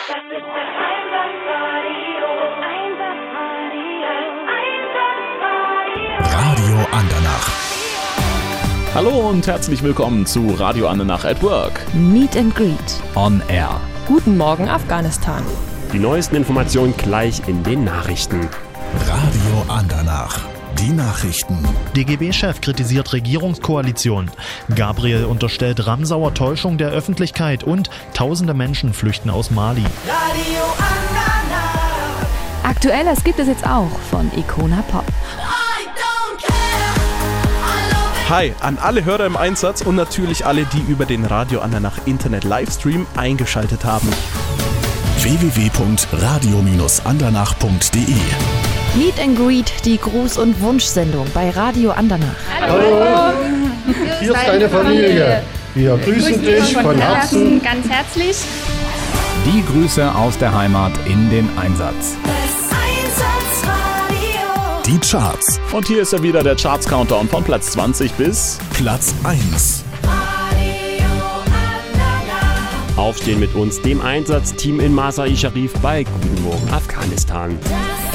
Das ist das Einsatzradio. Radio Andernach. Hallo und herzlich willkommen zu Radio Andernach at Work. Meet and Greet. On Air. Guten Morgen Afghanistan. Die neuesten Informationen gleich in den Nachrichten. Radio Andernach. Die Nachrichten. DGB-Chef kritisiert Regierungskoalition. Gabriel unterstellt Ramsauer Täuschung der Öffentlichkeit und tausende Menschen flüchten aus Mali. Radio Andernach. Aktuelles gibt es jetzt auch von Icona Pop. Hi an alle Hörer im Einsatz und natürlich alle, die über den Radio Andernach Internet Livestream eingeschaltet haben. www.radio-andernach.de. Meet and Greet, die Gruß- und Wunschsendung bei Radio Andernach. Hallo, hier ist deine Familie. Wir grüßen dich von Herzen. Ganz herzlich. Die Grüße aus der Heimat in den Einsatz. Das Einsatzradio. Die Charts. Und hier ist er wieder, der Charts-Countdown von Platz 20 bis Platz 1. Radio Andernach. Aufstehen mit uns, dem Einsatzteam in Masai Sharif bei Guten Morgen Afghanistan. Das